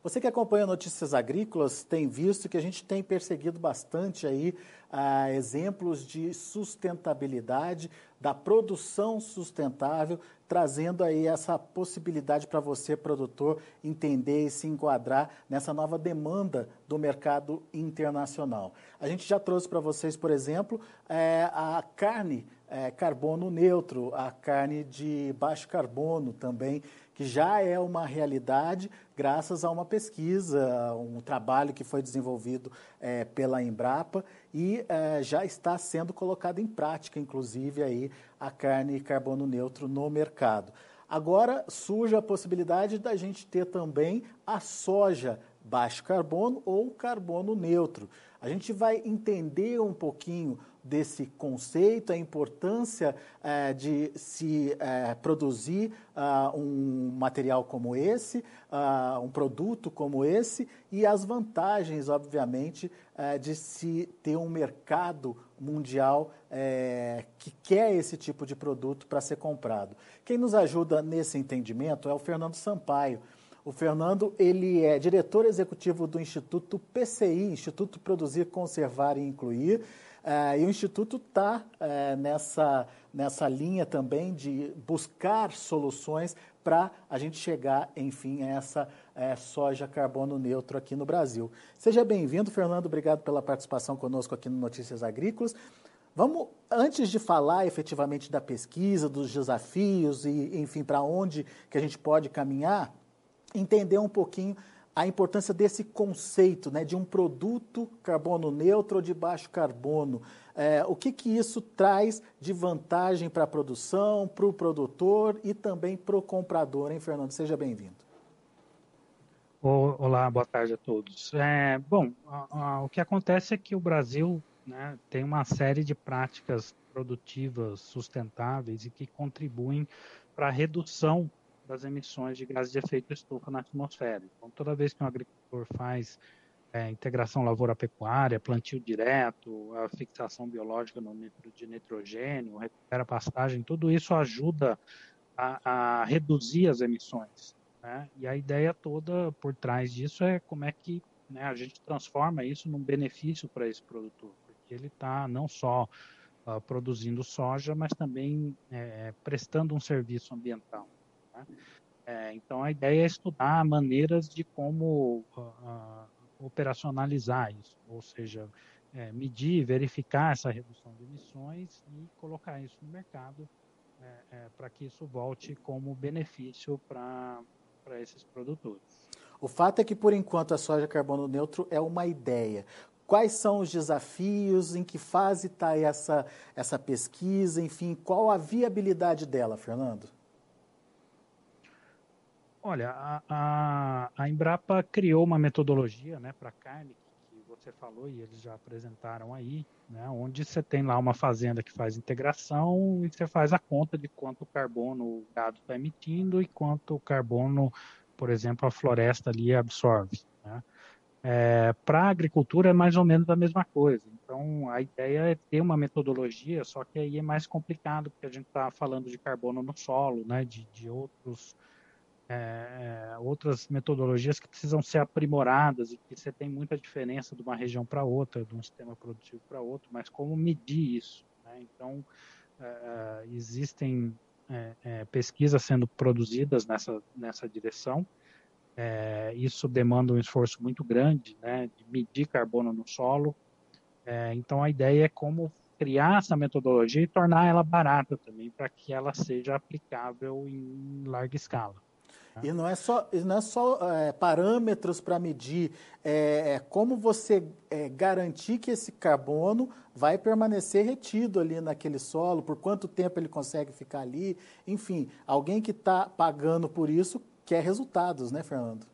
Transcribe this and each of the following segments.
Você que acompanha Notícias Agrícolas tem visto que a gente tem perseguido bastante aí exemplos de sustentabilidade, da produção sustentável, trazendo aí essa possibilidade para você, produtor, entender e se enquadrar nessa nova demanda do mercado internacional. A gente já trouxe para vocês, por exemplo, a carne carbono neutro, a carne de baixo carbono também, que já é uma realidade graças a uma pesquisa, um trabalho que foi desenvolvido pela Embrapa e já está sendo colocado em prática, inclusive, aí, a carne carbono neutro no mercado. Agora surge a possibilidade da gente ter também a soja baixo carbono ou carbono neutro. A gente vai entender um pouquinho desse conceito, a importância de se produzir um material como esse, um produto como esse, e as vantagens, obviamente, de se ter um mercado mundial que quer esse tipo de produto para ser comprado. Quem nos ajuda nesse entendimento é o Fernando Sampaio. O Fernando, ele é diretor executivo do Instituto PCI, Instituto Produzir, Conservar e Incluir, e o Instituto está nessa linha também de buscar soluções para a gente chegar, enfim, a essa soja carbono neutro aqui no Brasil. Seja bem-vindo, Fernando, obrigado pela participação conosco aqui no Notícias Agrícolas. Vamos, antes de falar efetivamente da pesquisa, dos desafios e, enfim, para onde que a gente pode caminhar, entender um pouquinho a importância desse conceito, né, de um produto carbono neutro ou de baixo carbono. O que isso traz de vantagem para a produção, para o produtor e também para o comprador, hein, Fernando? Seja bem-vindo. Olá, boa tarde a todos. O que acontece é que o Brasil, né, tem uma série de práticas produtivas sustentáveis e que contribuem para a redução das emissões de gases de efeito estufa na atmosfera. Então, toda vez que um agricultor faz integração lavoura-pecuária, plantio direto, a fixação biológica de nitrogênio, recupera pastagem, tudo isso ajuda a reduzir as emissões, né? E a ideia toda por trás disso é como é que, né, a gente transforma isso num benefício para esse produtor, porque ele está não só produzindo soja, mas também prestando um serviço ambiental, né? Então, a ideia é estudar maneiras de como operacionalizar isso, ou seja, medir, verificar essa redução de emissões e colocar isso no mercado para que isso volte como benefício para esses produtores. O fato é que, por enquanto, a soja carbono neutro é uma ideia. Quais são os desafios, em que fase está essa pesquisa, enfim, qual a viabilidade dela, Fernando? Olha, a Embrapa criou uma metodologia, né, para carne, que você falou e eles já apresentaram aí, né, onde você tem lá uma fazenda que faz integração e você faz a conta de quanto carbono o gado está emitindo e quanto carbono, por exemplo, a floresta ali absorve, né? Para a agricultura é mais ou menos a mesma coisa. Então, a ideia é ter uma metodologia, só que aí é mais complicado, porque a gente está falando de carbono no solo, né, de outras metodologias que precisam ser aprimoradas e que você tem muita diferença de uma região para outra, de um sistema produtivo para outro, mas como medir isso, né? Então, existem pesquisas sendo produzidas nessa direção. Isso demanda um esforço muito grande, né, de medir carbono no solo. Então, a ideia é como criar essa metodologia e tornar ela barata também, para que ela seja aplicável em larga escala. E não é só parâmetros para medir, como você garantir que esse carbono vai permanecer retido ali naquele solo, por quanto tempo ele consegue ficar ali, enfim, alguém que está pagando por isso quer resultados, né, Fernando?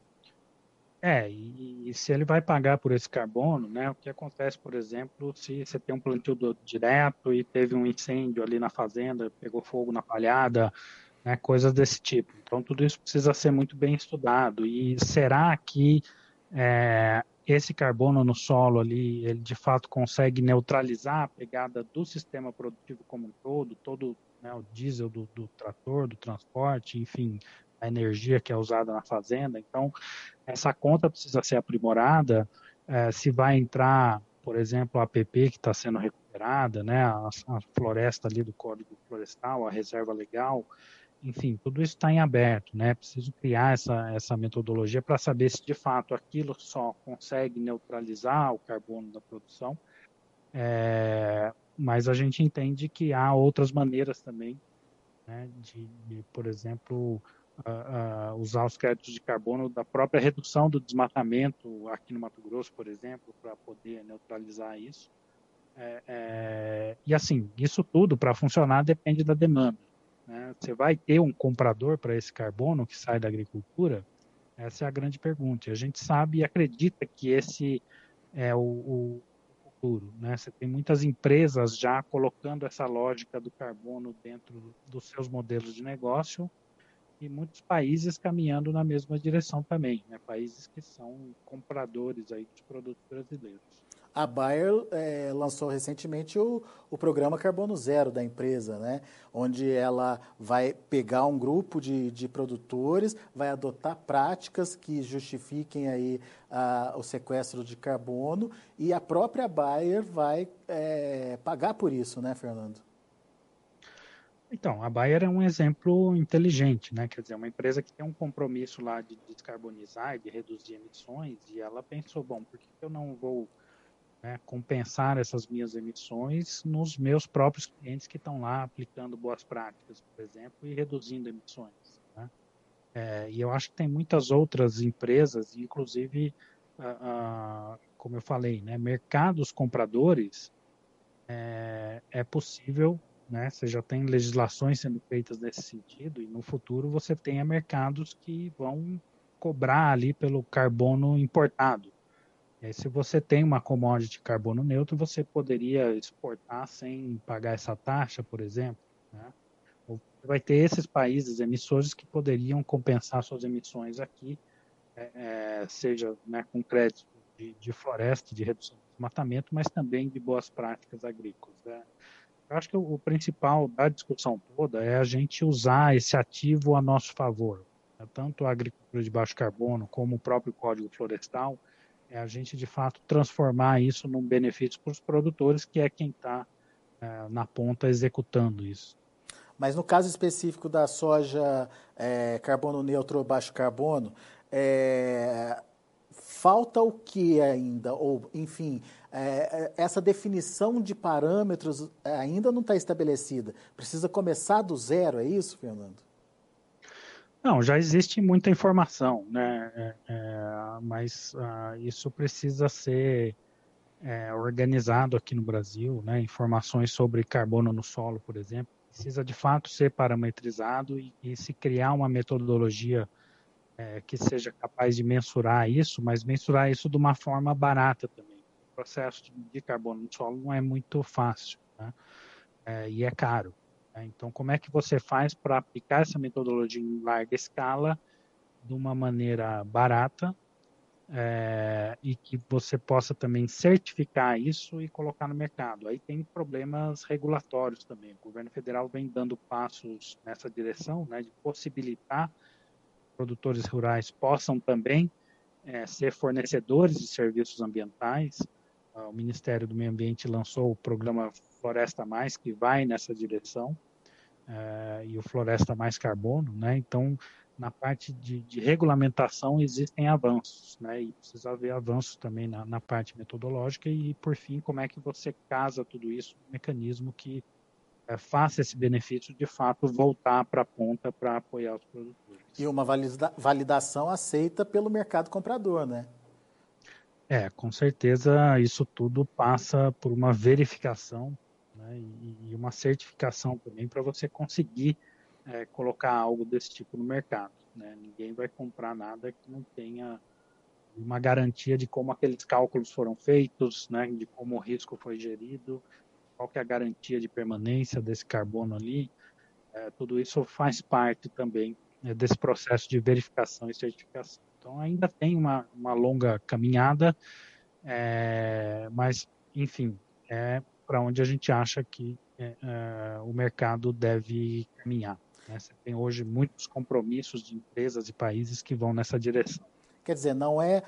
E se ele vai pagar por esse carbono, né? O que acontece, por exemplo, se você tem um plantio direto e teve um incêndio ali na fazenda, pegou fogo na palhada, né? Coisas desse tipo. Então, tudo isso precisa ser muito bem estudado. E será que esse carbono no solo ali, ele de fato consegue neutralizar a pegada do sistema produtivo como um todo, né, o diesel do trator, do transporte, enfim, a energia que é usada na fazenda. Então, essa conta precisa ser aprimorada. Se vai entrar, por exemplo, a APP que está sendo recuperada, né, a floresta ali do Código Florestal, a reserva legal, enfim, tudo isso está em aberto, né? Preciso criar essa metodologia para saber se de fato aquilo só consegue neutralizar o carbono da produção, mas a gente entende que há outras maneiras também, né, por exemplo, usar os créditos de carbono da própria redução do desmatamento aqui no Mato Grosso, por exemplo, para poder neutralizar isso. E assim, isso tudo para funcionar depende da demanda, né? Você vai ter um comprador para esse carbono que sai da agricultura? Essa é a grande pergunta. E a gente sabe e acredita que esse é o futuro, né? Você tem muitas empresas já colocando essa lógica do carbono dentro dos seus modelos de negócio e muitos países caminhando na mesma direção também, né? Países que são compradores aí dos produtos brasileiros. A Bayer lançou recentemente o programa Carbono Zero da empresa, né? Onde ela vai pegar um grupo de produtores, vai adotar práticas que justifiquem aí o sequestro de carbono e a própria Bayer vai pagar por isso, né, Fernando? Então, a Bayer é um exemplo inteligente, né? Quer dizer, uma empresa que tem um compromisso lá de descarbonizar e de reduzir emissões, e ela pensou, bom, por que eu não vou, né, compensar essas minhas emissões nos meus próprios clientes que estão lá aplicando boas práticas, por exemplo, e reduzindo emissões, né? E eu acho que tem muitas outras empresas, inclusive, como eu falei, né, mercados compradores, é possível, né? Você já tem legislações sendo feitas nesse sentido, e no futuro você tenha mercados que vão cobrar ali pelo carbono importado. E aí, se você tem uma commodity carbono neutro, você poderia exportar sem pagar essa taxa, por exemplo, né? Ou você vai ter esses países emissores que poderiam compensar suas emissões aqui, seja, né, com crédito de floresta, de redução do desmatamento, mas também de boas práticas agrícolas, né? Eu acho que o principal da discussão toda é a gente usar esse ativo a nosso favor, né? Tanto a agricultura de baixo carbono como o próprio Código Florestal, é a gente de fato transformar isso num benefício para os produtores, que é quem está na ponta executando isso. Mas no caso específico da soja carbono neutro ou baixo carbono, falta o que ainda? Ou, enfim, essa definição de parâmetros ainda não está estabelecida. Precisa começar do zero, é isso, Fernando? Não, já existe muita informação, né? Mas isso precisa ser organizado aqui no Brasil, né? Informações sobre carbono no solo, por exemplo, precisa de fato ser parametrizado e se criar uma metodologia que seja capaz de mensurar isso, mas mensurar isso de uma forma barata também. O processo de medir carbono no solo não é muito fácil, né? E é caro, né? Então, como é que você faz para aplicar essa metodologia em larga escala de uma maneira barata, e que você possa também certificar isso e colocar no mercado? Aí tem problemas regulatórios também. O governo federal vem dando passos nessa direção, né, de possibilitar produtores rurais possam também ser fornecedores de serviços ambientais. O Ministério do Meio Ambiente lançou o programa Floresta Mais, que vai nessa direção, e o Floresta Mais Carbono, né? Então, na parte de regulamentação existem avanços, né? E precisa haver avanços também na parte metodológica e, por fim, como é que você casa tudo isso num mecanismo que faça esse benefício de fato voltar para a ponta para apoiar os produtores. E uma validação aceita pelo mercado comprador, né? Com certeza isso tudo passa por uma verificação, né, e uma certificação também para você conseguir colocar algo desse tipo no mercado, né? Ninguém vai comprar nada que não tenha uma garantia de como aqueles cálculos foram feitos, né, de como o risco foi gerido, qual que é a garantia de permanência desse carbono ali. Tudo isso faz parte também desse processo de verificação e certificação. Então, ainda tem uma longa caminhada, mas, enfim, é para onde a gente acha que o mercado deve caminhar. né? Você tem hoje muitos compromissos de empresas e países que vão nessa direção. Quer dizer, não é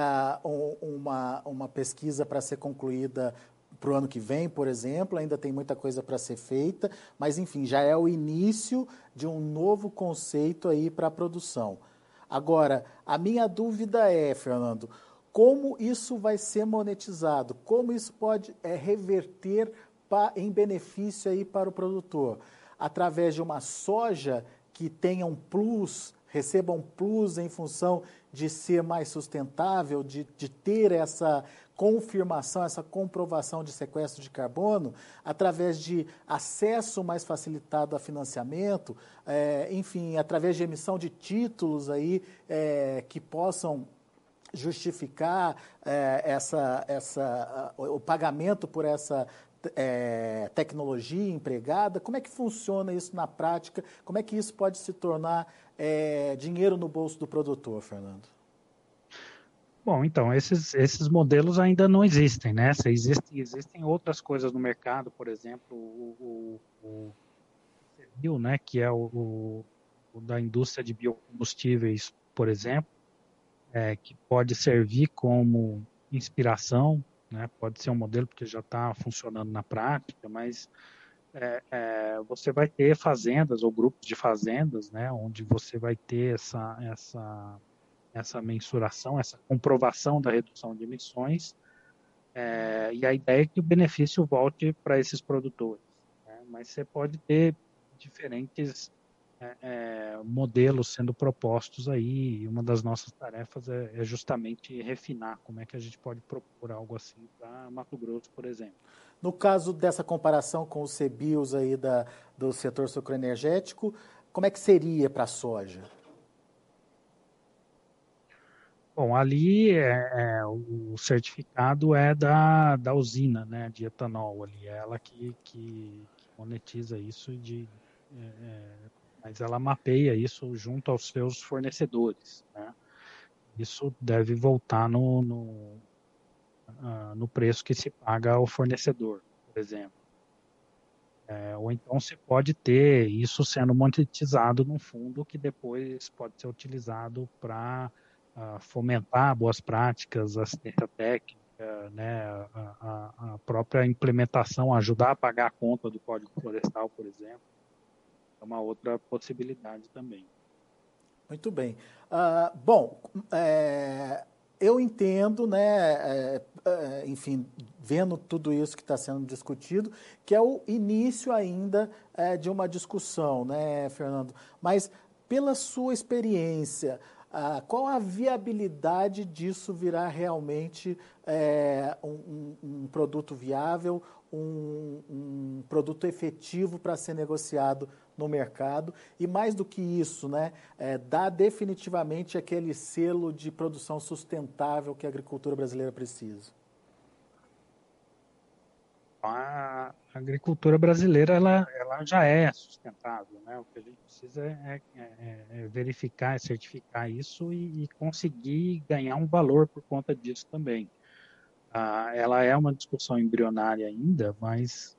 uma pesquisa para ser concluída para o ano que vem, por exemplo, ainda tem muita coisa para ser feita, mas enfim, já é o início de um novo conceito aí para a produção. Agora, a minha dúvida é, Fernando, como isso vai ser monetizado? Como isso pode reverter em benefício aí para o produtor? Através de uma soja que tenha um plus, receba um plus em função de ser mais sustentável, de ter essa confirmação, essa comprovação de sequestro de carbono, através de acesso mais facilitado a financiamento, enfim, através de emissão de títulos aí que possam justificar o pagamento por essa tecnologia empregada. Como é que funciona isso na prática? Como é que isso pode se tornar dinheiro no bolso do produtor, Fernando? Bom, então, esses modelos ainda não existem, né? Existem outras coisas no mercado, por exemplo, o CBIO, né, que é o da indústria de biocombustíveis, por exemplo, que pode servir como inspiração, né? Pode ser um modelo porque já está funcionando na prática, mas você vai ter fazendas ou grupos de fazendas, né, onde você vai ter essa mensuração, essa comprovação da redução de emissões, e a ideia é que o benefício volte para esses produtores, né? Mas você pode ter diferentes modelos sendo propostos aí, e uma das nossas tarefas é justamente refinar como é que a gente pode propor algo assim para Mato Grosso, por exemplo. No caso dessa comparação com os CBIOS aí do setor sucroenergético, como é que seria para a soja? Bom, ali o certificado é da usina, né, de etanol ali, é ela que monetiza isso mas ela mapeia isso junto aos seus fornecedores, né? Isso deve voltar no preço que se paga ao fornecedor, por exemplo. Ou então se pode ter isso sendo monetizado num fundo que depois pode ser utilizado para fomentar boas práticas, assistência técnica, né, a própria implementação, ajudar a pagar a conta do Código Florestal, por exemplo, é uma outra possibilidade também. Muito bem. Bom, eu entendo, né, enfim, vendo tudo isso que está sendo discutido, que é o início ainda de uma discussão, né, Fernando? Mas, pela sua experiência, qual a viabilidade disso virar realmente um produto viável, um produto efetivo para ser negociado no mercado e, mais do que isso, né, dar definitivamente aquele selo de produção sustentável que a agricultura brasileira precisa? A agricultura brasileira ela já é sustentável, né? O que a gente precisa é verificar, certificar isso e conseguir ganhar um valor por conta disso também. Ela é uma discussão embrionária ainda, mas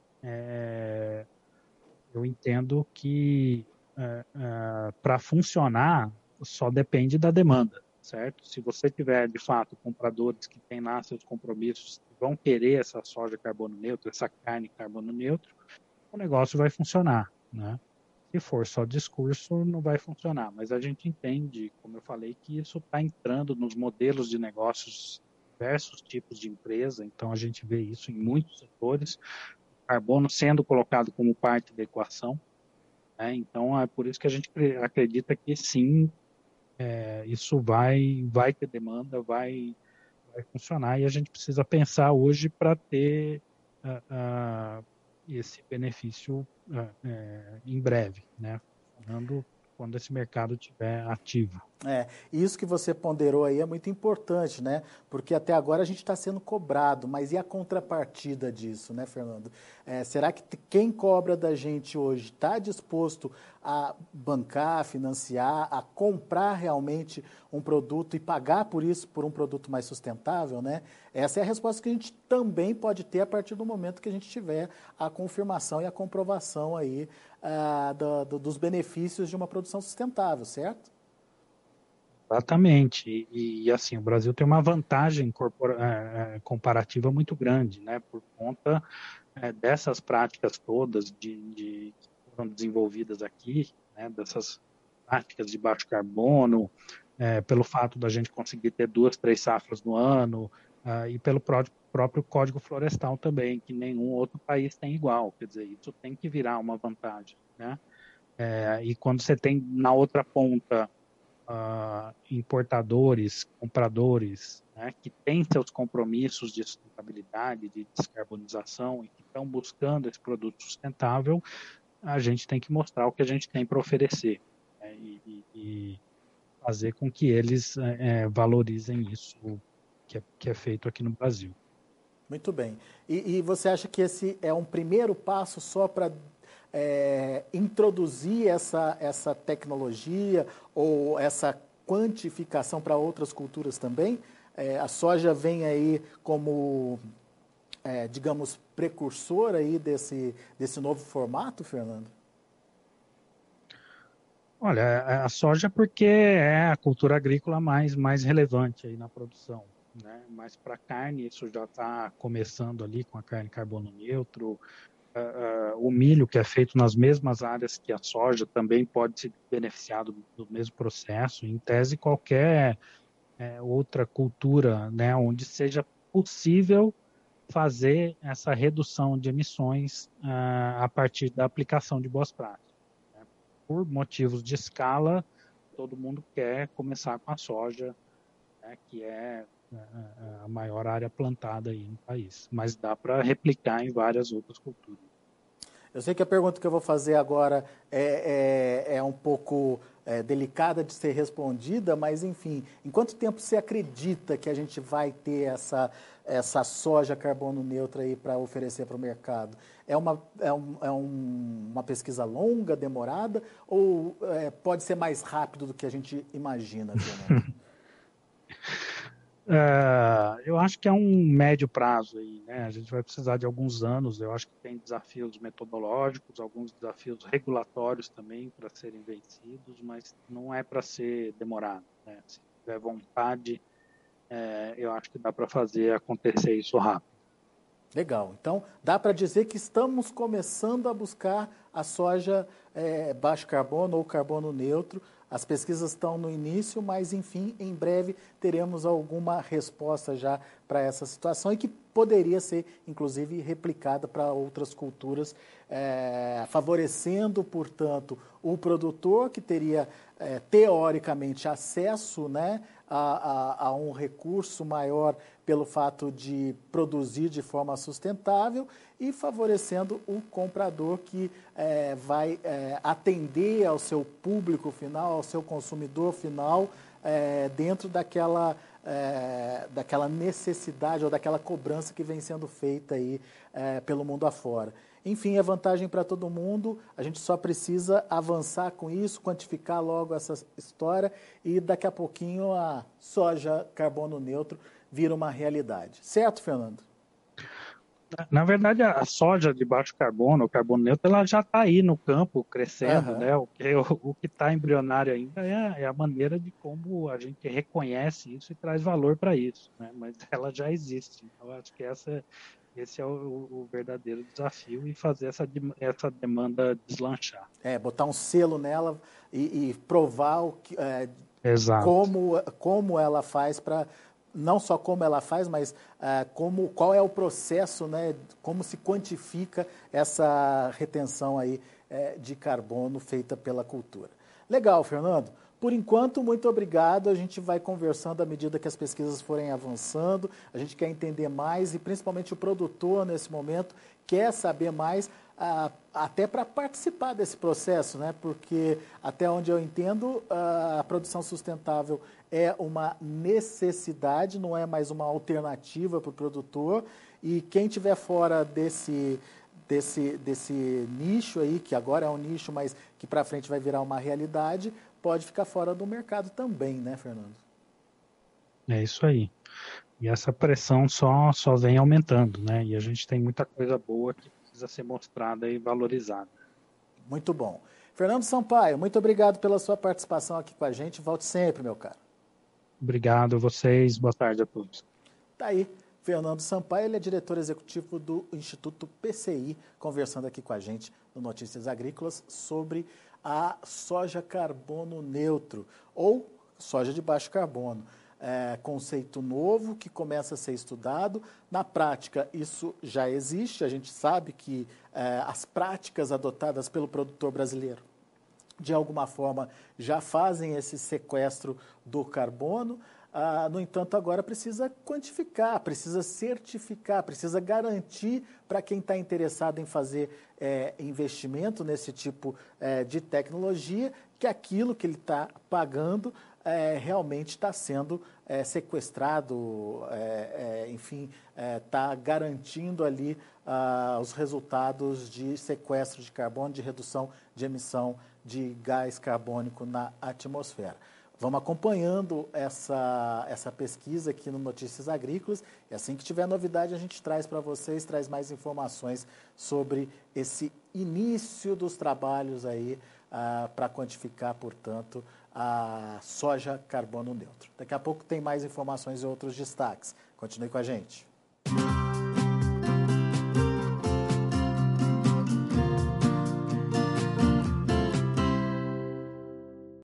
eu entendo que para funcionar só depende da demanda, certo? Se você tiver, de fato, compradores que têm lá seus compromissos, que vão querer essa soja carbono neutro, essa carne carbono neutro, o negócio vai funcionar, né? Se for só discurso, não vai funcionar. Mas a gente entende, como eu falei, que isso está entrando nos modelos de negócios, diversos tipos de empresa, então a gente vê isso em muitos setores, carbono sendo colocado como parte da equação, né? Então é por isso que a gente acredita que sim, isso vai ter demanda, vai funcionar e a gente precisa pensar hoje para ter esse benefício em breve, né? Funcionando quando esse mercado estiver ativo. Isso que você ponderou aí é muito importante, né? Porque até agora a gente está sendo cobrado, mas e a contrapartida disso, né, Fernando? Será que quem cobra da gente hoje está disposto a bancar, a financiar, a comprar realmente um produto e pagar por isso, por um produto mais sustentável, né? Essa é a resposta que a gente também pode ter a partir do momento que a gente tiver a confirmação e a comprovação aí dos benefícios de uma produção sustentável, certo? Exatamente. Assim, o Brasil tem uma vantagem comparativa muito grande, né? Por conta dessas práticas todas que foram desenvolvidas aqui, né? Dessas práticas de baixo carbono, pelo fato da gente conseguir ter 2, 3 safras no ano, e pelo próprio Código Florestal também, que nenhum outro país tem igual. Quer dizer, isso tem que virar uma vantagem, né? E quando você tem na outra ponta importadores, compradores, né, que têm seus compromissos de sustentabilidade, de descarbonização e que estão buscando esse produto sustentável, a gente tem que mostrar o que a gente tem para oferecer, né, e fazer com que eles valorizem isso que é feito aqui no Brasil. Muito bem. E você acha que esse é um primeiro passo só para introduzir essa tecnologia ou essa quantificação para outras culturas também? A soja vem aí como, digamos, precursor aí desse novo formato, Fernando? Olha, a soja porque é a cultura agrícola mais relevante aí na produção, né? Mas para carne isso já está começando ali com a carne carbono neutro. O milho, que é feito nas mesmas áreas que a soja, também pode se beneficiar do mesmo processo. Em tese, qualquer outra cultura, né, onde seja possível fazer essa redução de emissões a partir da aplicação de boas práticas. Né? Por motivos de escala, todo mundo quer começar com a soja, né, que é a maior área plantada aí no país. Mas dá para replicar em várias outras culturas. Eu sei que a pergunta que eu vou fazer agora é um pouco delicada de ser respondida, mas, enfim, em quanto tempo você acredita que a gente vai ter essa soja carbono neutra aí para oferecer para o mercado? Uma pesquisa longa, demorada, ou pode ser mais rápido do que a gente imagina, Fernando? Eu acho que é um médio prazo aí, né? A gente vai precisar de alguns anos. Eu acho que tem desafios metodológicos, alguns desafios regulatórios também para serem vencidos, mas não é para ser demorado, né? Se tiver vontade, eu acho que dá para fazer acontecer isso rápido. Legal. Então, dá para dizer que estamos começando a buscar a soja baixo carbono ou carbono neutro. As pesquisas estão no início, mas, enfim, em breve teremos alguma resposta já para essa situação e que poderia ser, inclusive, replicada para outras culturas, favorecendo, portanto, o produtor que teria, teoricamente, acesso, né, a um recurso maior pelo fato de produzir de forma sustentável e favorecendo o comprador que vai atender ao seu público final, ao seu consumidor final, dentro daquela necessidade ou daquela cobrança que vem sendo feita aí pelo mundo afora. Enfim, é vantagem para todo mundo, a gente só precisa avançar com isso, quantificar logo essa história e daqui a pouquinho a soja carbono neutro vira uma realidade. Certo, Fernando? Na verdade, a soja de baixo carbono, o carbono neutro, ela já está aí no campo, crescendo, né? O que está embrionário ainda é a maneira de como a gente reconhece isso e traz valor para isso, né? Mas ela já existe. Então, acho que esse é o verdadeiro desafio e fazer essa demanda deslanchar. Botar um selo nela e provar Exato. como ela faz para não só como ela faz, mas qual é o processo, né, como se quantifica essa retenção aí de carbono feita pela cultura. Legal, Fernando. Por enquanto, muito obrigado. A gente vai conversando à medida que as pesquisas forem avançando. A gente quer entender mais e principalmente o produtor nesse momento quer saber mais até para participar desse processo, né? Porque, até onde eu entendo, a produção sustentável é uma necessidade, não é mais uma alternativa para o produtor, e quem estiver fora desse nicho aí, que agora é um nicho, mas que para frente vai virar uma realidade, pode ficar fora do mercado também, né, Fernando? É isso aí. E essa pressão só vem aumentando, né? E a gente tem muita coisa boa que precisa ser mostrada e valorizada. Muito bom. Fernando Sampaio, muito obrigado pela sua participação aqui com a gente. Volte sempre, meu caro. Obrigado a vocês, boa tarde a todos. Tá aí, Fernando Sampaio, ele é diretor executivo do Instituto PCI, conversando aqui com a gente no Notícias Agrícolas sobre a soja carbono neutro, ou soja de baixo carbono. Conceito novo que começa a ser estudado. Na prática, isso já existe, a gente sabe que as práticas adotadas pelo produtor brasileiro, de alguma forma, já fazem esse sequestro do carbono. No entanto, agora precisa quantificar, precisa certificar, precisa garantir para quem está interessado em fazer investimento nesse tipo de tecnologia, que aquilo que ele está pagando realmente está sendo sequestrado, enfim, está garantindo ali os resultados de sequestro de carbono, de redução de emissão de gás carbônico na atmosfera. Vamos acompanhando essa pesquisa aqui no Notícias Agrícolas, e assim que tiver novidade a gente traz para vocês, traz mais informações sobre esse início dos trabalhos aí para quantificar, portanto, a soja carbono neutro. Daqui a pouco tem mais informações e outros destaques. Continue com a gente.